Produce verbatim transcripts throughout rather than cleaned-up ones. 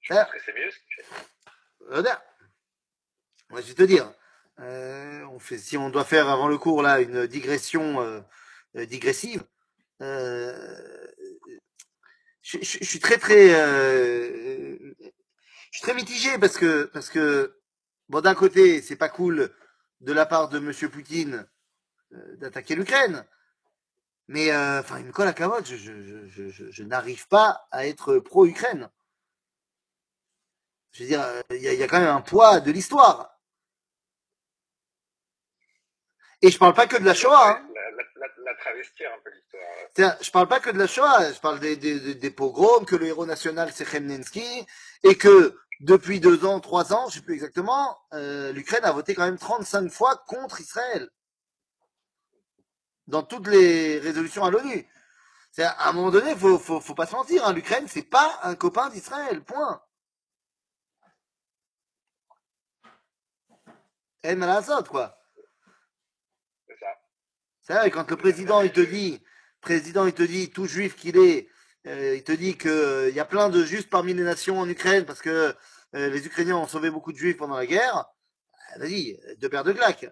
Je pense que c'est mieux ce qu'il fait. Regarde, moi je vais te dire, euh, on fait, si on doit faire avant le cours là une digression euh, euh, digressive, euh, je, je, je suis très très, euh, je suis très mitigé parce que parce que bon d'un côté c'est pas cool de la part de Monsieur Poutine euh, d'attaquer l'Ukraine, mais euh, enfin il me colle à carotte, je, je, je, je, je n'arrive pas à être pro-Ukraine. Je veux dire, il y, a, y a quand même un poids de l'histoire. Et je parle pas que de la La, Shoah. Hein. la, la, la, la travestir un peu l'histoire. C'est-à-dire, je parle pas que de la Shoah, je parle des, des, des pogroms, que le héros national c'est Khmelnytsky, et que depuis deux ans, trois ans, je sais plus exactement, euh, l'Ukraine a voté quand même trente-cinq fois contre Israël dans toutes les résolutions à l'ONU. C'est à un moment donné, faut, faut, faut pas se mentir, hein, l'Ukraine c'est pas un copain d'Israël, point. El Malasot, quoi. C'est ça. C'est vrai, quand le président il te dit, président il te dit, tout juif qu'il est, euh, il te dit que euh, il y a plein de juifs parmi les nations en Ukraine parce que euh, les Ukrainiens ont sauvé beaucoup de juifs pendant la guerre. Ah, vas-y, deux paires de claques.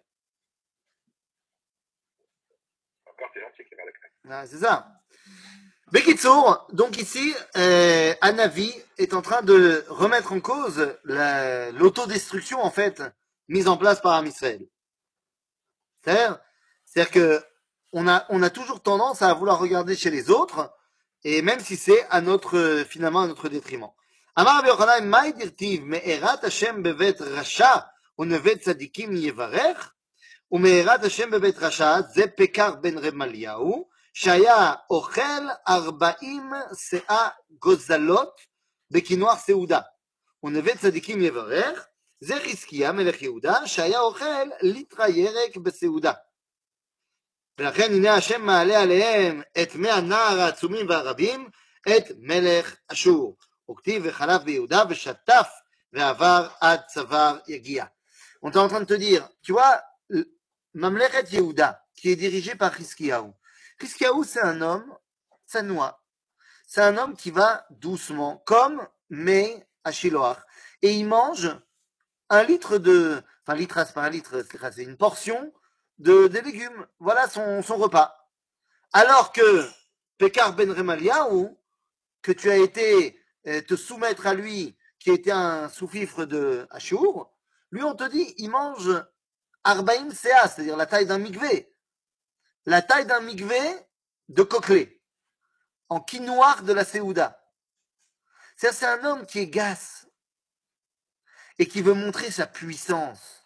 Encore t'es gentil, Kémer Leclerc. Ah, c'est ça. Bekitsour, donc ici, euh, Anavi est en train de remettre en cause la- l'autodestruction en fait mise en place par Israël. C'est-à-dire, c'est-à-dire que on a, on a toujours tendance à vouloir regarder chez les autres, et même si c'est à notre, finalement, à notre détriment. Amar Rabbi Yochanan, Maï dirtiv, me'erat Hashem bevet rasha, ou nevet tzadikim yevarech, ou me'erat Hashem bevet rasha, ze pekar ben Remaliahu, שהיה אוכל ארבעים שאה גוזלות בכינוח סעודה. ונווה צדיקים יברך, זה חזקיה מלך יהודה, שהיה אוכל ליטרה ירק בסעודה. ולכן הנה השם מעלה עליהם את מי הנער העצומים והרבים, את מלך אשור. וכתיב וחלף ביהודה ושטף ועבר עד צוואר יגיע. On est en train de te dire, tu vois, Mamlechet Yehuda, qui est dirigé par Hiskiyahu. Hiskiyahu, c'est un homme, ça noie. C'est un homme qui va doucement, comme mais à Shiloach. Et il mange un litre de, enfin litre, c'est pas un litre, c'est une portion de, des légumes. Voilà son, son repas. Alors que Pekar ben Remaliahu, que tu as été euh, te soumettre à lui, qui était un sous-fifre de Ashur, lui on te dit, il mange Arbaim Sea, c'est-à-dire la taille d'un migvé. La taille d'un migvé de coquelet, en quinoir de la Séouda. C'est un homme qui est gasse et qui veut montrer sa puissance.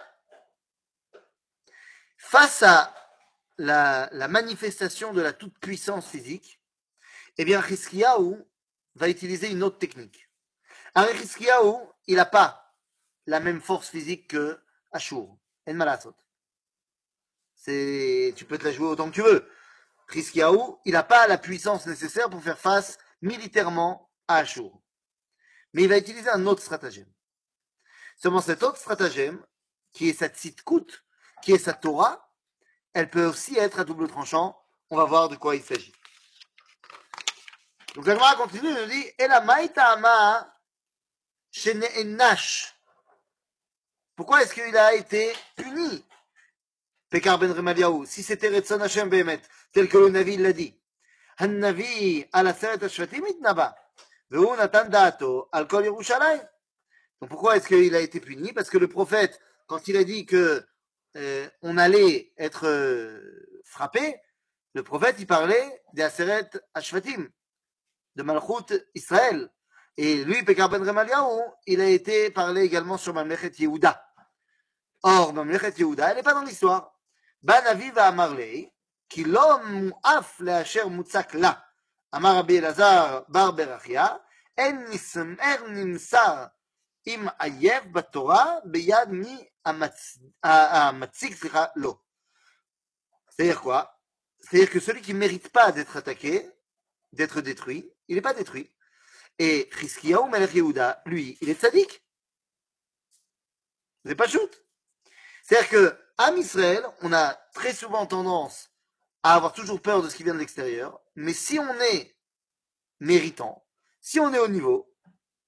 Face à la, la manifestation de la toute-puissance physique, eh bien, Hiskiyahu va utiliser une autre technique. Alors, Hiskiyahu, il n'a pas la même force physique que Ashur. En malasot. C'est, tu peux te la jouer autant que tu veux. Hiskiyahu, il n'a pas la puissance nécessaire pour faire face militairement à Ashur. Mais il va utiliser un autre stratagème. Seulement cet autre stratagème, qui est sa tzidkout, qui est sa Torah, elle peut aussi être à double tranchant. On va voir de quoi il s'agit. Donc la Gemara continue, elle nous dit Ela maïta ama shene'enash. Pourquoi est-ce qu'il a été puni Pekar ben Remaliahu, si c'était Retzon Hashem Behemet, tel que le Navi l'a dit. Hannavi al aseret hashvatim itnaba, ve'hu natan da'ato al kol Yerushalayim. Donc pourquoi est-ce qu'il a été puni? Parce que le prophète, quand il a dit que euh, on allait être euh, frappé, le prophète il parlait des Aseret Ashvatim, de Malchut Israël. Et lui, Pekar ben Remaliahu, il a été parlé également sur Mamlechet Yehuda. Or, Mamlechet Yehuda, elle n'est pas dans l'histoire. Ban Avi va Amarlei, qui l'homme mu'af le'asher mutzak la. Amar Rabbi Elazar bar Berachia, en nimsar im ayev batora beyad mi amatzik slicha lo. C'est-à-dire quoi? C'est-à-dire que celui qui ne mérite pas d'être attaqué, d'être détruit, il n'est pas détruit. Et Hiskiyahu Melech Yehuda, lui, il est tzaddik. C'est pas shoot. C'est-à-dire que, à Israël, on a très souvent tendance à avoir toujours peur de ce qui vient de l'extérieur, mais si on est méritant, si on est au niveau,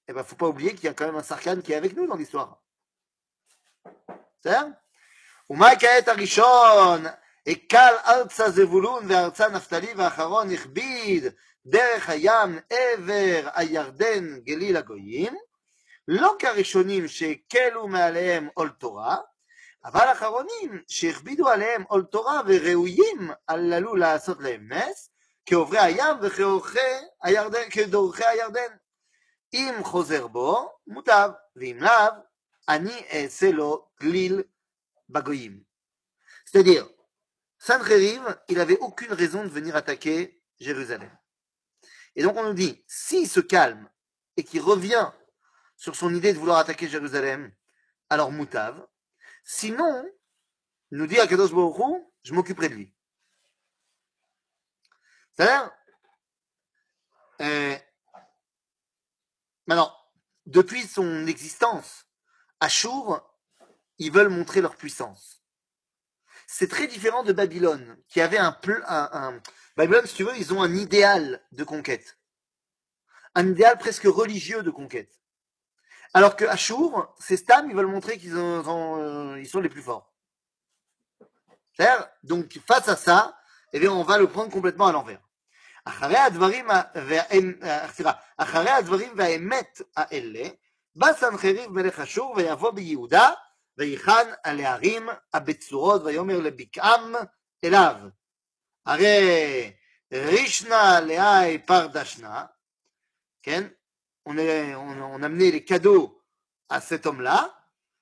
eh ben, faut pas oublier qu'il y a quand même un Sarkhan qui est avec nous dans l'histoire. C'est-à-dire ומה כעת הראשון? הקל ארצה זבולון וארצה נפתלי ואחרון הכביד דרך הים עבר הירדן גליל הגויים, לא כראשונים שהקלו מעליהם עול תורה, אבל האחרונים שהכבידו עליהם עול תורה וראויים עללו לעשות להם נס, כעוברי הים וכדורכי הירדן. אם חוזר בו, מוטב, ואם לאו, אני אעשה לו גליל בגויים. C'est-à-dire, Sancheriv, il n'avait aucune raison de venir attaquer Jérusalem. Et donc on nous dit, s'il se calme et qu'il revient sur son idée de vouloir attaquer Jérusalem, alors moutav. Sinon, nous dit Akadosh Baruch Hu, je m'occuperai de lui. C'est-à-dire, euh, maintenant, depuis son existence, Achour, ils veulent montrer leur puissance. C'est très différent de Babylone, qui avait un peu un, un... Babylone, si tu veux, ils ont un idéal de conquête. Un idéal presque religieux de conquête. Alors que Achour, ces Stam, ils veulent montrer qu'ils ont, ont, euh, ils sont les plus forts. C'est-à-dire, donc, face à ça, eh bien, on va le prendre complètement à l'envers. אחרי הדברים, סליחה, אחרי הדברים והאמת האלה, בא סנחריב מלך אשור ויבוא ביהודה, ויחן על הערים הבצורות ויאמר לבקעם אליו. הרי רישנה לאי פרדשנה, כן? On, est, on, on a amené les cadeaux à cet homme-là.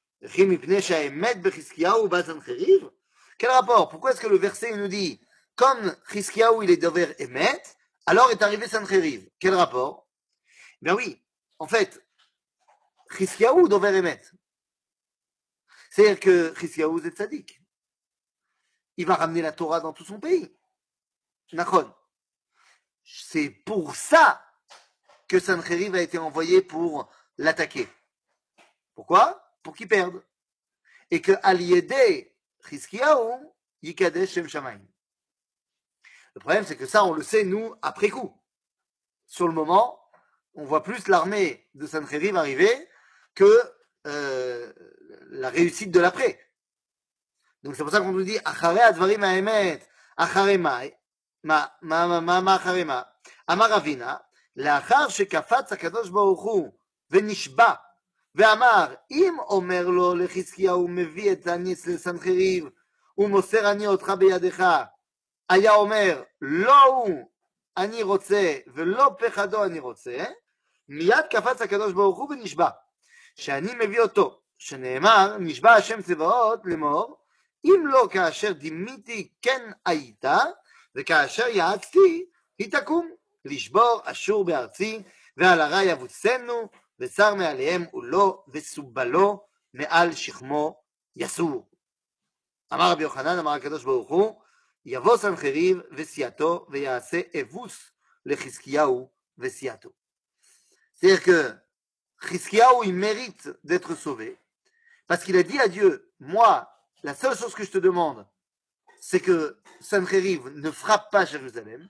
Quel rapport? Pourquoi est-ce que le verset nous dit comme Chizkiyahu il est dover Emet, alors est arrivé Sancheriv? Quel rapport? Ben oui, en fait, Chizkiyahu dover Emet. C'est-à-dire que Chizkiyahu est tzaddik. Il va ramener la Torah dans tout son pays. Nachon. C'est pour ça que Sancheriv a été envoyé pour l'attaquer. Pourquoi? Pour qu'il perde. Et que Al-Yedeh Chizkiyahu Yikadesh Shem Shamayim. Le problème, c'est que ça, on le sait, nous, après coup. Sur le moment, on voit plus l'armée de Sancheriv arriver que euh, la réussite de l'après. Donc c'est pour ça qu'on nous dit Achare advarim ha'emet, achare mai, ma ma ma ma ma achare ma. Amar Ravina, לאחר שקפץ הקדוש ברוך הוא ונשבע ואמר אם אומר לו לחזקיהו מביא את הניס לסנחריב ומוסר אני אותך בידך, היה אומר לא הוא אני רוצה ולא פחדו אני רוצה, מיד קפץ הקדוש ברוך הוא ונשבע שאני מביא אותו, שנאמר נשבע השם צבאות לאמור אם לא כאשר דימיתי כן היית וכאשר יעצתי היא תקום לשבור אשור בארצי ועל הרע יבוסנו ושר מעליהם ולא וסובלו מעל שכמו יסור. אמר רבי יוחנן אמר הקדוש ברוך הוא יבוא סנחריב וסיעתו ויעשה אבוס לחזקיהו וסיעתו. C'est-à-dire que Chizkiyahu il mérite d'être sauvé parce qu'il a dit à Dieu moi la seule chose que je te demande c'est que Sancheriv ne frappe pas Jérusalem.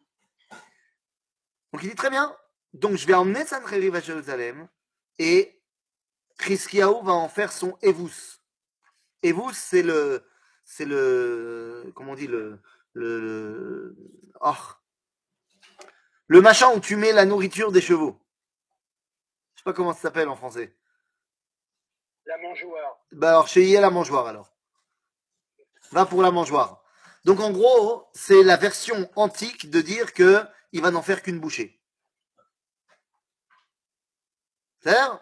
Donc il dit très bien, donc je vais emmener Sancheriv à Jérusalem et Chizkiyahu va en faire son Evus. Evus c'est le c'est le comment on dit le le le, oh, le machin où tu mets la nourriture des chevaux. Je sais pas comment ça s'appelle en français. La mangeoire. Bah alors chez I A la mangeoire alors. Va pour la mangeoire. Donc en gros, c'est la version antique de dire que il va n'en faire qu'une bouchée. C'est-à-dire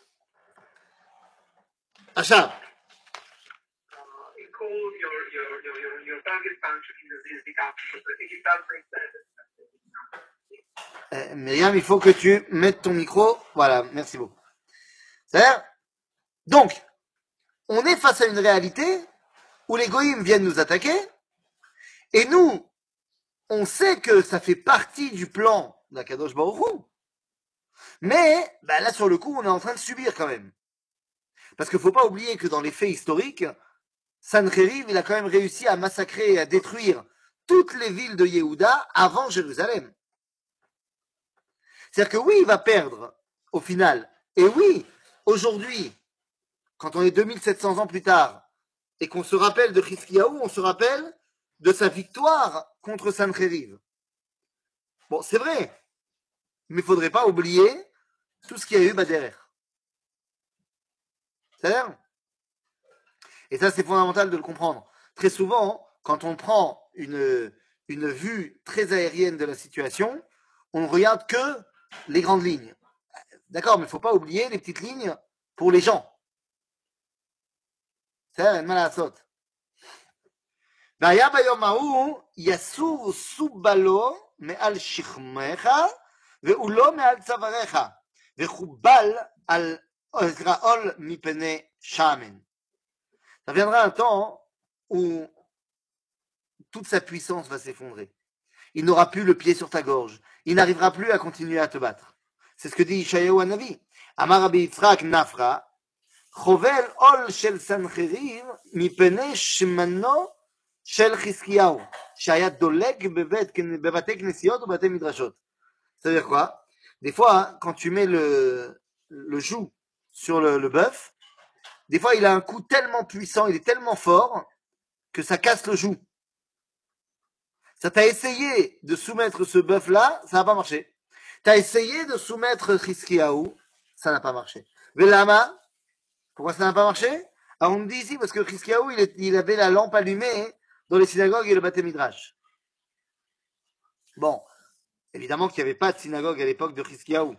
Achab. Euh, Myriam, il faut que tu mettes ton micro. Voilà, merci beaucoup. C'est-à-dire donc, on est face à une réalité où les goïms viennent nous attaquer et nous, on sait que ça fait partie du plan d'Akadosh Baruch Hu. Mais bah là, sur le coup, on est en train de subir quand même. Parce qu'il ne faut pas oublier que dans les faits historiques, Sancheriv, il a quand même réussi à massacrer et à détruire toutes les villes de Yehuda avant Jérusalem. C'est-à-dire que oui, il va perdre, au final, Et oui, aujourd'hui, quand on est deux mille sept cents ans plus tard, et qu'on se rappelle de Chizkiyahu, on se rappelle de sa victoire contre Sancheriv. Bon, c'est vrai, mais il ne faudrait pas oublier tout ce qu'il y a eu bah, derrière. C'est-à-dire Et ça, c'est fondamental de le comprendre. Très souvent, quand on prend une, une vue très aérienne de la situation, on ne regarde que les grandes lignes. D'accord, mais il ne faut pas oublier les petites lignes pour les gens. C'est-à-dire, mal à la saute. והיה ביום ההוא יסור סובלו מעל שכמך ועולו מעל צוואריך וחובל על עול מפני שמן. Ça viendra un temps où toute sa puissance va s'effondrer. Il n'aura plus le pied sur ta gorge. Il n'arrivera plus à continuer à te battre. C'est ce que dit Ishayahu Hanavi. Amar Rabbi Yitzhak Nafra, Chovel ol shel Sancheriv mipene shemano shel Chizkiyahu, shaya doleg bebate knesiot ou bate midrashot. Ça veut dire quoi? Des fois, quand tu mets le, le joug sur le, le bœuf, des fois, il a un coup tellement puissant, il est tellement fort, que ça casse le joug. Ça t'a essayé de soumettre ce bœuf-là, ça n'a pas marché. T'as essayé de soumettre Chizkiyahu, ça n'a pas marché. Velama, pourquoi ça n'a pas marché? Alors on me dit ici, parce que Chizkiyahu, il, il avait la lampe allumée dans les synagogues et le Bate Midrash. Bon, évidemment qu'il n'y avait pas de synagogue à l'époque de Chizkiyahu.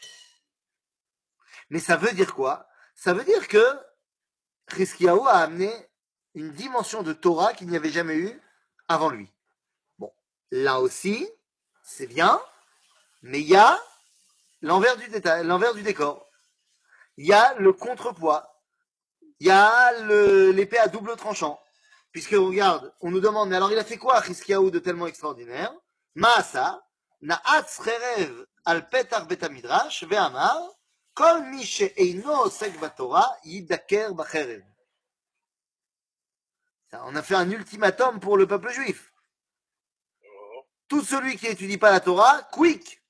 Mais ça veut dire quoi? Ça veut dire que Chizkiyahu a amené une dimension de Torah qu'il n'y avait jamais eu avant lui. Bon, là aussi, c'est bien, mais il y a l'envers du détail, l'envers du décor. Il y a le contrepoids. Il y a le, l'épée à double tranchant. Puisque, regarde, on nous demande, mais alors il a fait quoi, Chizkiyahu, de tellement extraordinaire? Maasa, na'atz cherev al petar bet hamidrash, ve'amar, kol mi she'eino osek batorah, yidaker bacherev. On a fait un ultimatum pour le peuple juif. Tout celui qui n'étudie pas la Torah, quick.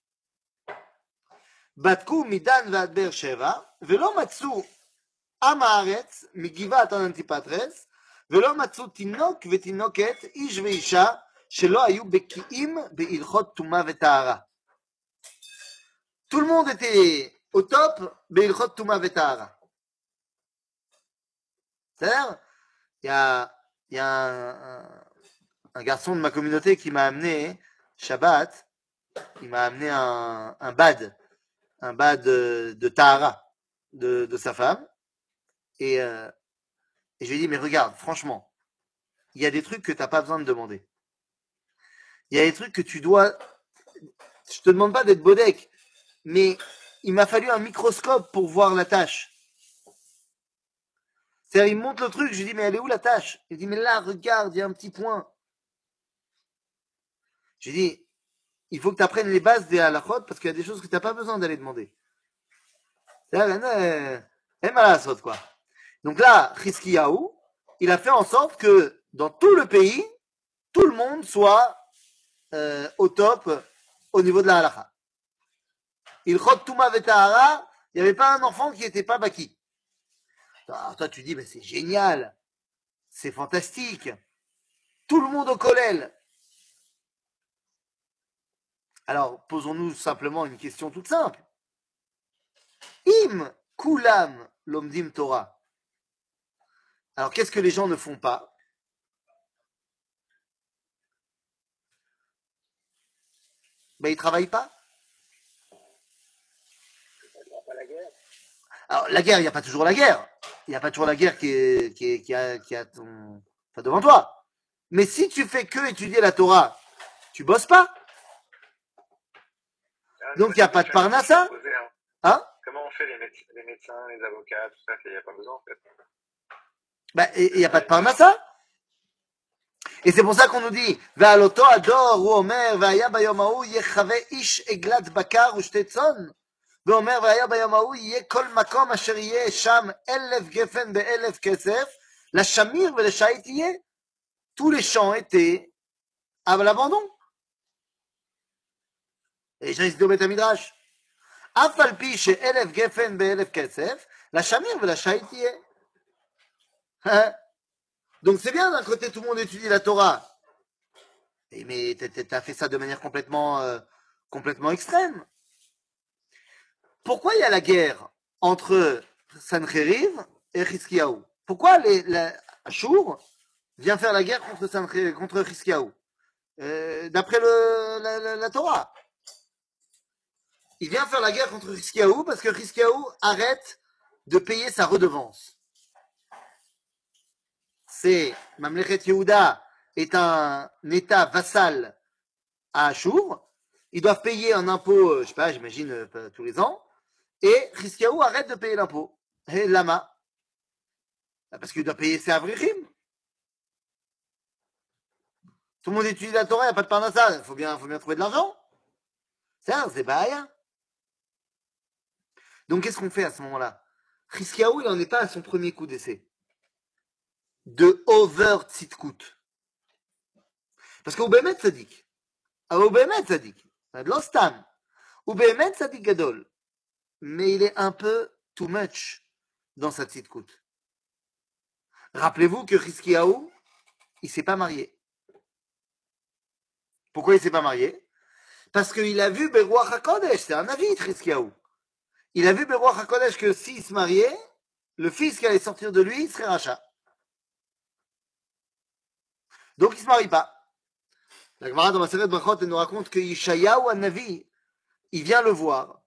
Batku midan ועד באר שבע, ולא מצאו עם הארץ מגבעת אנטיפטרס, ולא מצאו תינוק ותינוקת, איש ואישה, שלא היו בקיאים בהלכות טומאה וטהרה. Tout le monde était au top בהלכות טומאה וטהרה. C'est-à-dire, il y a, il y a un, un, un garçon de ma communauté qui m'a amené Shabbat, il m'a amené un, un bad, un bad de, de Tahara de, de sa femme. Et, euh, et je lui ai dit, mais regarde, franchement, il y a des trucs que tu n'as pas besoin de demander. Il y a des trucs que tu dois... Je te demande pas d'être bodek, mais il m'a fallu un microscope pour voir la tâche. C'est-à-dire, il me montre le truc, je lui dis, mais elle est où la tâche? Il dit, mais là, regarde, il y a un petit point. Je lui dis, il faut que tu apprennes les bases des halachot parce qu'il y a des choses que tu n'as pas besoin d'aller demander. C'est-à-dire, elle m'a la saute, quoi. Donc là, Chizkiyahu, il a fait en sorte que dans tout le pays, tout le monde soit euh, au top au niveau de la halakha. Il chot touma vetahara, il n'y avait pas un enfant qui n'était pas baki. Alors toi, tu dis, mais c'est génial, c'est fantastique. Tout le monde au kollel. Alors, posons-nous simplement une question toute simple. Im kulam lomdim Torah. Alors, qu'est-ce que les gens ne font pas? Ben, ils ne travaillent pas. Alors, la guerre, il n'y a pas toujours la guerre. Il n'y a pas toujours la guerre qui est, qui est, qui a, qui a ton, enfin, devant toi. Mais si tu fais que étudier la Torah, tu bosses pas. Donc, il n'y a pas de parnassa. Hein? Comment on fait les, méde- les médecins, les avocats, tout ça? Il n'y a pas besoin, en fait. Ben, il n'y a pas de parnassa. Et c'est pour ça qu'on nous dit, ועל אותו הדור הוא אומר, והיה ביום ההוא יחווה איש עגלת בקר ושתי צאן. ואומר, והיה ביום ההוא יהיה כל מקום אשר יהיה שם אלף גפן באלף כסף, לשמיר ולשייט יהיה. Tous les champs étaient à l'abandon. Et les gens, ils se disent au Beth Midrash. אף על פי שאלף גפן באלף כסף, לשמיר ולשייט תהיה. Donc c'est bien, d'un côté, tout le monde étudie la Torah. Mais t'as fait ça de manière complètement, euh, complètement extrême. Pourquoi il y a la guerre entre Sancheriv et Hiskiaou? Pourquoi les, la, Ashur vient faire la guerre contre, Sancheriv, contre Hiskiaou euh, D'après le, la, la, la Torah. Il vient faire la guerre contre Hiskiaou parce que Hiskiaou arrête de payer sa redevance. C'est Mamlechet Yehuda est un État vassal à Ashur. Ils doivent payer un impôt, je sais pas, j'imagine, euh, tous les ans. Et Hiskiaou arrête de payer l'impôt. Et Lama. Parce qu'il doit payer ses avrichim. Tout le monde étudie la Torah, il n'y a pas de parnassa. Il faut bien, faut bien trouver de l'argent. C'est ça, c'est pas rien. Donc qu'est-ce qu'on fait à ce moment-là? Hiskiaou, il n'en est pas à son premier coup d'essai. De over tzidkut. Parce qu'au Bémet Tzadik, au Bémet Tzadik, de l'Ostam, au Bémet Tzadik Gadol, mais il est un peu too much dans sa tzidkut. Rappelez-vous que Hiskiaou, il ne s'est pas marié. Pourquoi il ne s'est pas marié? Parce qu'il a vu Beruach HaKodesh, c'est un avis, Hiskiaou. Il a vu Beruach HaKodesh que s'il se mariait, le fils qui allait sortir de lui serait Racha. Donc il ne se marie pas. La Gemara dans ma Maseret Brachot, elle nous raconte que Yishayahu Hanavi, il vient le voir.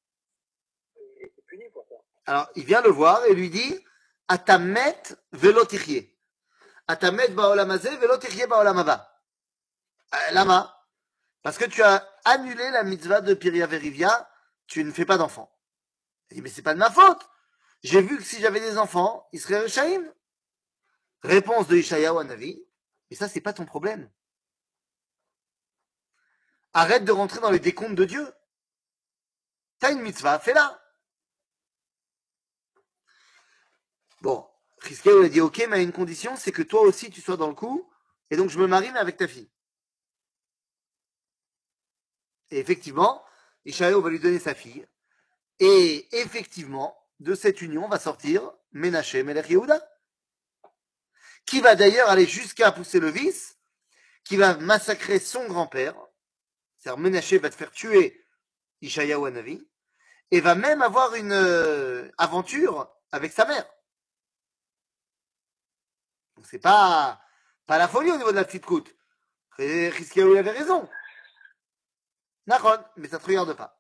Alors, il vient le voir et lui dit Atamet velo tichye. Atamet ba'olam hazeh velo tichye ba'olam haba. Lama. Parce que tu as annulé la mitzvah de Piria Verivia, tu ne fais pas d'enfants. Il dit mais c'est pas de ma faute. J'ai vu que si j'avais des enfants, ils seraient Rishaïm. Réponse de Yishayahu Hanavi. Mais ça, c'est pas ton problème. Arrête de rentrer dans les décomptes de Dieu. T'as une mitzvah, fais-la. Bon, Hiskiaou a dit ok, mais à une condition, c'est que toi aussi tu sois dans le coup, et donc je me marie mais avec ta fille. Et effectivement, Ishaïo va lui donner sa fille, et effectivement, de cette union va sortir Ménaché Melech Yehuda, qui va d'ailleurs aller jusqu'à pousser le vice, qui va massacrer son grand-père, c'est-à-dire Ménaché va te faire tuer Ishaïaou Hanavi, et va même avoir une euh, aventure avec sa mère. Donc c'est pas, pas la folie au niveau de la petite coute. Hiskiaou avait raison. Nahon, mais ça ne te regarde pas.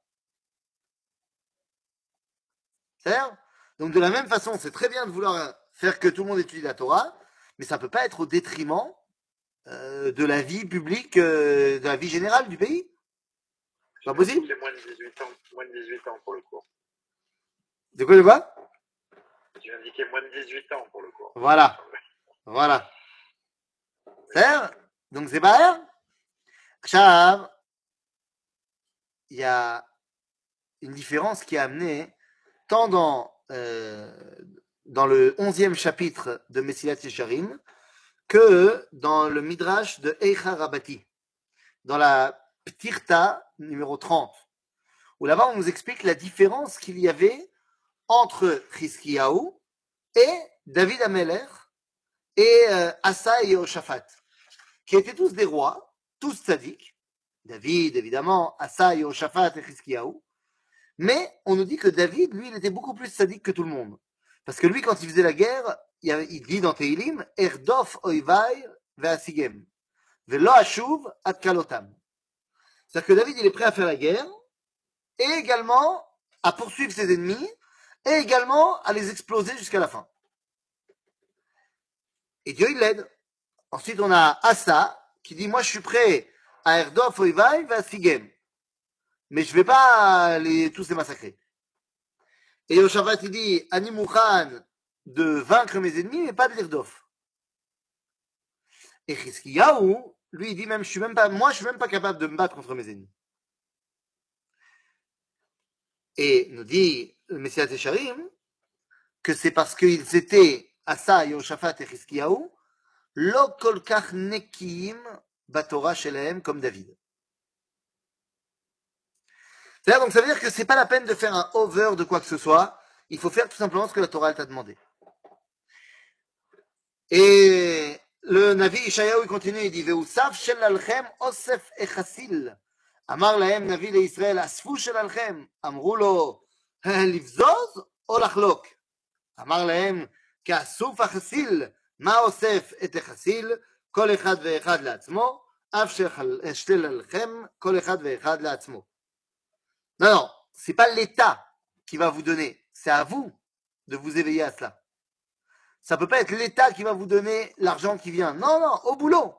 C'est-à-dire, donc de la même façon, c'est très bien de vouloir faire que tout le monde étudie la Torah, mais ça ne peut pas être au détriment euh, de la vie publique, euh, de la vie générale du pays. C'est pas possible. C'est moins de dix-huit ans, moins de dix-huit ans pour le cours. De quoi, de quoi? Tu indiquais moins de dix-huit ans pour le cours. Voilà. Voilà. C'est-à-dire, donc c'est pas rien. Chav, il y a une différence qui a amené tant dans, euh, dans le onzième chapitre de Messilat Yesharim que dans le Midrash de Eicha Rabati, dans la Ptirta numéro trente, où là-bas on nous explique la différence qu'il y avait entre Hiskiaou et David Ameler et euh, Asa et Yoshaphat, qui étaient tous des rois, tous tzaddik, David évidemment, Asa, Yoshaphat et Hiskiaou, mais on nous dit que David, lui, il était beaucoup plus tzaddik que tout le monde. Parce que lui, quand il faisait la guerre, il dit dans Teilim, Erdof oivai ve'asigem, ve'lo ashuv ad kalotam. C'est-à-dire que David, il est prêt à faire la guerre, et également à poursuivre ses ennemis, et également à les exploser jusqu'à la fin. Et Dieu, il l'aide. Ensuite, on a Asa, qui dit, moi, je suis prêt à Erdof oivai ve'asigem, mais je ne vais pas les, tous les massacrer. Et Yoshaphat, il dit, Ani Mouchan, de vaincre mes ennemis, mais pas de l'Irdof. Et Hiskiyahu, lui, il dit même, je suis même pas, moi, je suis même pas capable de me battre contre mes ennemis. Et nous dit le Messias Yesharim que c'est parce qu'ils étaient Asa, Yoshaphat et Hiskiyahu, lo kol kach nekiim batora shelahem comme David. C'est-à-dire, donc ça veut dire que c'est pas la peine de faire un over de quoi que ce soit. Il faut faire tout simplement ce que la Torah elle t'a demandé. Et le Navi Ishayahu il continue, il dit Ve'usav shel alchem osef echasil. אמר להם נביא לישראל, אספו שלכם, אמרו לו, לבזוז או לחלוק? אמר להם, כאסוף החסיל, מה אוסף את החסיל? כל אחד ואחד לעצמו, אף שתל עליכם, כל אחד ואחד לעצמו. Non, non, c'est pas l'État qui va vous donner, c'est à vous de vous éveiller à cela. Ça peut pas être l'État qui va vous donner l'argent qui vient. Non, non, au boulot.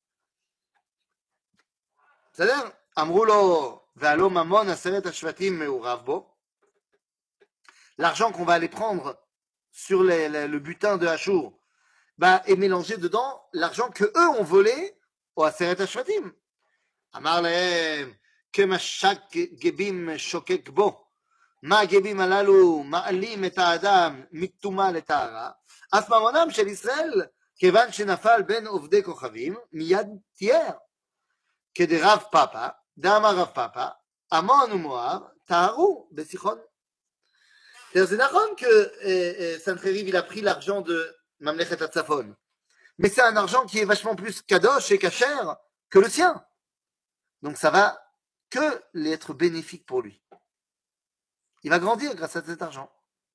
C'est-à-dire, אמרו לו, והלא ממון עשרת השבטים מעורב בו. L'argent qu'on va aller prendre sur les, les, le butin de Hachour, bah, est mélangé dedans l'argent que eux ont volé au Aseret HaShvatim. אמר להם, כמשק גבים שוקק בו, מה הגבים הללו מעלים את האדם מטומאה לטהרה, אף ממונם של ישראל, כיוון שנפל בין עובדי כוכבים, מיד תיאר. כדרב פאפה, דאמר רב פאפה, עמון ומואב, טהרו בסיחון. C'est נכון que euh, euh, Sancheriv il a pris l'argent de Mamlechet Hatzafon, mais c'est un argent qui est vachement plus kadosh et kasher que le sien. Donc ça va que être bénéfique pour lui. Il va grandir grâce à cet argent.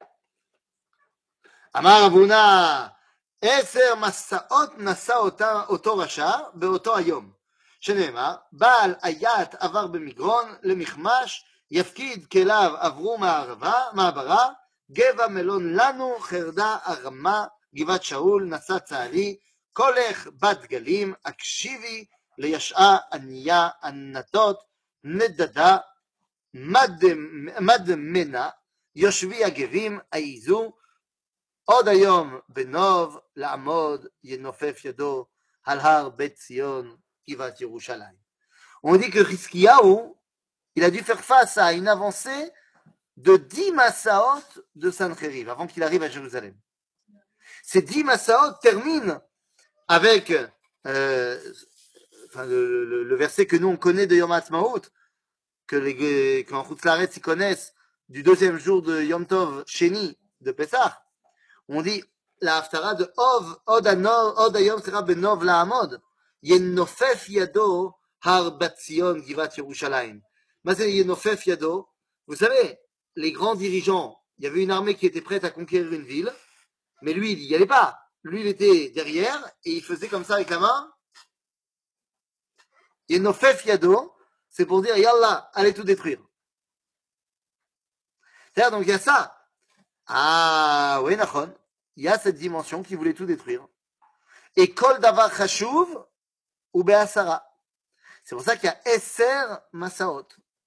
Amar Avuna, Eser Masaot Nasa Oto Rasha Beoto Ayom. שנאמר, בעל היית עבר במגרון למחמש, יפקיד כליו עברו מערבה, מעברה, גבע מלון לנו, חרדה הרמה, גבעת שאול, נשא צהלי, קולך בת גלים, הקשיבי לישעה ענייה, ענתות, נדדה, מד מנה, יושבי הגבים, העיזו, עוד היום בנוב לעמוד, ינופף ידו, על הר בית ציון, Kivat Yerushalayim. On dit que Hiskiyahu, il a dû faire face à une avancée de dix Massaot de Sancheriv avant qu'il arrive à Jérusalem. Ces dix Massaot terminent avec euh, enfin, le, le, le verset que nous on connaît de Yom HaAtzmaut, que les qu'en Chutz Laaretz ils connaissent du deuxième jour de Yom Tov Sheni de Pessah. On dit la Haftara de Ov Od Hayom sera Benov La'amod. ינופף ידו הר בת ציון גבעת ירושלים. מה זה ינופף ידו? Vous savez, les grands dirigeants, il y avait une armée qui était prête à conquérir une ville, mais lui, il n'y allait pas. Lui, il était derrière et il faisait comme ça avec la main. Ynofef yado, c'est pour dire, yallah, allez tout détruire. C'est-à-dire, donc il y a ça. Ah, oui, nachon. Il y a cette dimension qui voulait tout détruire. Et kol davar chashuv, ou be'asara. C'est pour ça qu'il y a Esser Masaot.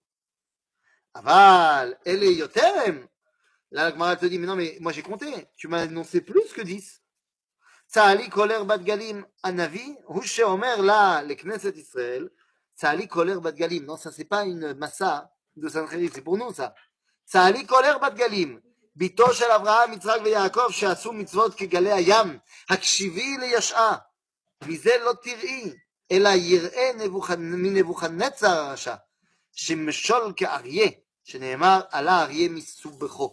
Aval, elle est yoterem. Là, la Gemara te dit, mais non, mais moi j'ai compté. Tu m'as annoncé plus que dix. Tzahali koler bat galim anavi, hushe omer là, le Knesset Israël. Tzahali koler bat galim. Non, ça c'est pas une massa de Sancheriv, c'est pour nous ça. Tzahali koler bat galim. ביתו של אברהם, יצחק ויעקב שעשו מצוות כגלי הים, הקשיבי לישעה. מזה לא תראי. אלא יראה מנבוכדנצר הרשע, שמשול כאריה, שנאמר, עלה אריה מסובכו.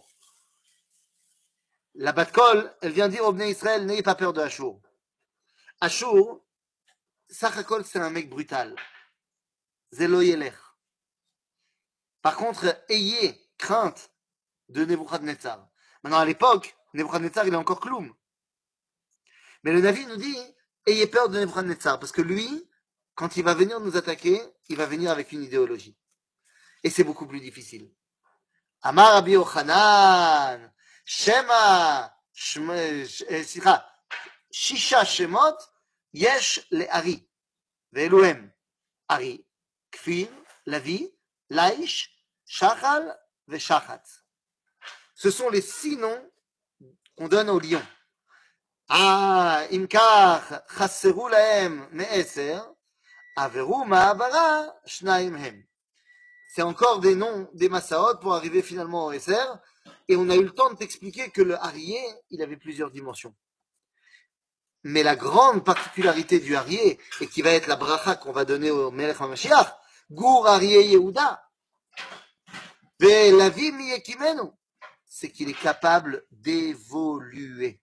La Bat-Kol, elle vient dire aux Bnei Israël, n'ayez pas peur de Hachour. Hachour, Sachakol, c'est un mec brutal. Zelo yelech. Par contre, ayez crainte de Nebuchadnezzar. Maintenant, à l'époque, Nebuchadnezzar, il est encore cloum. Mais le Navi nous dit, ayez peur de Nebuchadnezzar, parce que lui, quand il va venir nous attaquer, il va venir avec une idéologie. Et c'est beaucoup plus difficile. Amar Rabbi Yochanan, Shema, Shisha Shemot, Yesh le Ari, Ve'eluhem, Ari, Kfir, Lavi, Laish, Shachal, Ve'Shachatz. Ce sont les six noms qu'on donne aux lions. Ah, imkar, chasseru lahem me'eser, averu ma'abara, shnaim hem. C'est encore des noms des Massaot pour arriver finalement au Esser. Et on a eu le temps de t'expliquer que le Arié, il avait plusieurs dimensions. Mais la grande particularité du Arié, et qui va être la bracha qu'on va donner au Melech HaMashiach, Gour Arié Yehuda, la vie miyekimenu, c'est qu'il est capable d'évoluer.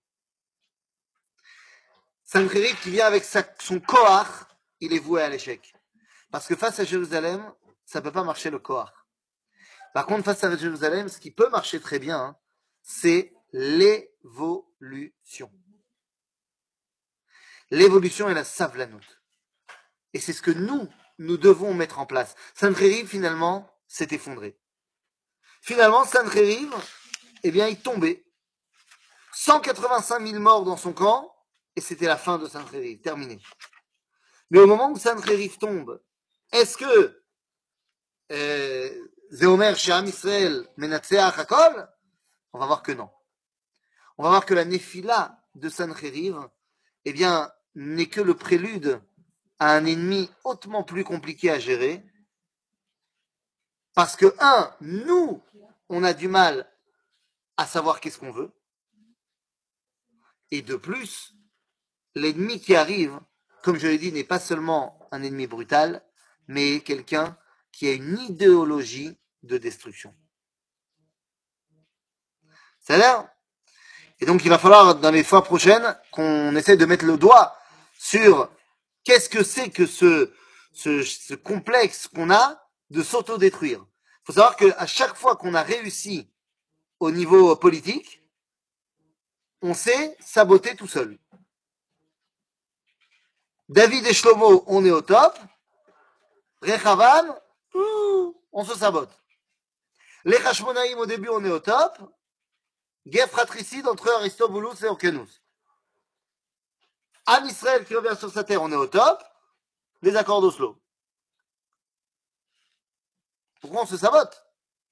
Sancheriv qui vient avec sa, son Kohar, il est voué à l'échec. Parce que face à Jérusalem, ça ne peut pas marcher le Kohar. Par contre, face à Jérusalem, ce qui peut marcher très bien, hein, c'est l'évolution. L'évolution est la savlanout. Et c'est ce que nous, nous devons mettre en place. Sancheriv, finalement, s'est effondré. Finalement, Sancheriv, eh bien, il tombait. cent quatre-vingt-cinq mille morts dans son camp, et c'était la fin de Sancheriv, terminé. Mais au moment où Sancheriv tombe, est-ce que Zéomer, Sham Israël, Menatseach Hakol? On va voir que non. On va voir que la Néphila de Sancheriv, eh bien, n'est que le prélude à un ennemi hautement plus compliqué à gérer. Parce que, un, nous, on a du mal à savoir qu'est-ce qu'on veut. Et de plus, l'ennemi qui arrive, comme je l'ai dit, n'est pas seulement un ennemi brutal, mais quelqu'un qui a une idéologie de destruction. Ça a l'air? Et donc, il va falloir, dans les fois prochaines, qu'on essaie de mettre le doigt sur qu'est-ce que c'est que ce, ce, ce complexe qu'on a de s'autodétruire. Il faut savoir qu'à chaque fois qu'on a réussi au niveau politique, on s'est saboté tout seul. David et Shlomo, on est au top. Rechavam, on se sabote. Les Hashmonaïm, au début, on est au top. Guerre fratricide entre Aristobulus et Orkenus. Am Israël qui revient sur sa terre, on est au top. Les accords d'Oslo. Pourquoi on se sabote?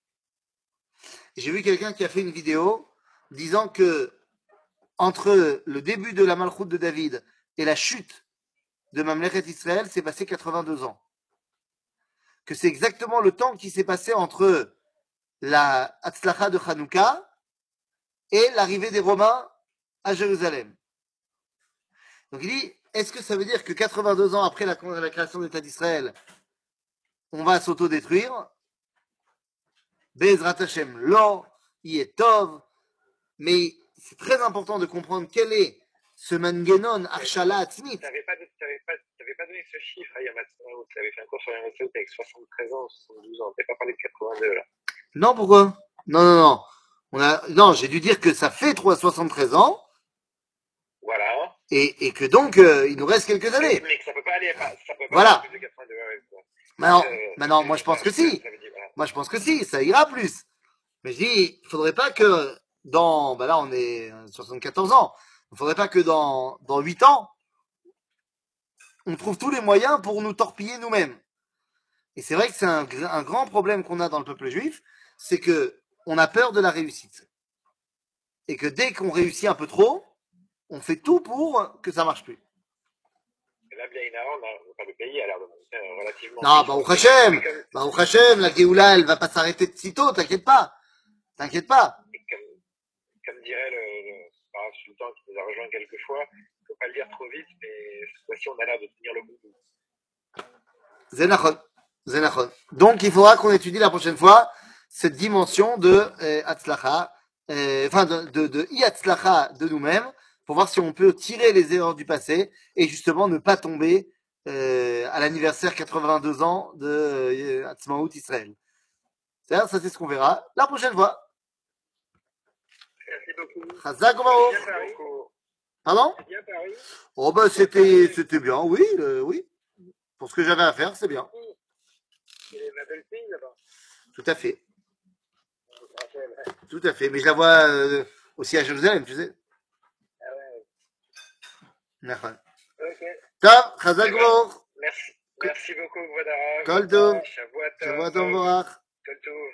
J'ai vu quelqu'un qui a fait une vidéo disant que entre le début de la Malchoute de David et la chute de Mamlechet Israël, c'est passé quatre-vingt-deux ans. Que c'est exactement le temps qui s'est passé entre la Hatzlacha de Hanouka et l'arrivée des Romains à Jérusalem. Donc il dit, est-ce que ça veut dire que quatre-vingt-deux ans après la, la création de l'État d'Israël, on va s'autodétruire? Bezrat Hashem, lo, Yetov. Mais c'est très important de comprendre quel est ce mangenon Arshala Atzmit. Tu n'avais pas, pas, pas donné ce chiffre à Yamatsumao. Tu avais fait un cours sur Yamatsumao avec soixante-treize ans, soixante-douze ans. Tu n'avais pas parlé de quatre-vingt-deux là. Non, pourquoi? Non, non, non. On a, non, j'ai dû dire que ça fait soixante-treize ans. Voilà. Et, et que donc, euh, il nous reste quelques années. Mais que ça peut pas aller, ça peut pas voilà. aller plus de quatre-vingt-deux. Ouais, ouais. Maintenant, euh, maintenant moi je pense que si. Dit, voilà. Moi je pense que si, ça ira plus. Mais je dis, il faudrait pas que dans, ben là on est soixante-quatorze ans, il faudrait pas que dans, dans huit ans, on trouve tous les moyens pour nous torpiller nous-mêmes. Et c'est vrai que c'est un, un grand problème qu'on a dans le peuple juif, c'est que on a peur de la réussite. Et que dès qu'on réussit un peu trop, on fait tout pour que ça marche plus. Là, bien évidemment, le pays a l'air de monter relativement. Non, bah, au Hachem, bah, au Hachem, la Géoula, elle va pas s'arrêter de sitôt, t'inquiète pas. T'inquiète pas. Et comme, comme dirait le, le sultan qui nous a rejoint quelques fois, il ne faut pas le dire trop vite, mais cette fois-ci, on a l'air de tenir le coup. Zenachon. Zenachon. Donc, il faudra qu'on étudie la prochaine fois cette dimension de euh, Hatzlacha, euh, enfin, de, de, de Iatzlacha de nous-mêmes, pour voir si on peut tirer les erreurs du passé et justement ne pas tomber euh, à l'anniversaire quatre-vingt-deux ans de euh, Hatzmaout Israël. Ça, ça c'est ce qu'on verra la prochaine fois. Merci beaucoup. Chazak Baruch. Pardon? Bien Paris. Oh ben c'était c'était bien, oui, euh, oui. Pour ce que j'avais à faire, c'est bien. Et ma belle-fille là-bas. Tout à fait. Tout à fait. Mais je la vois euh, aussi à Jérusalem, tu sais. Ah ouais. D'accord. Ok. Top, Chazak Baruch. Merci. Merci beaucoup, Vodara. Kol Tov. Shavua Tov. Shavua Tov Vorach. Kol Tov.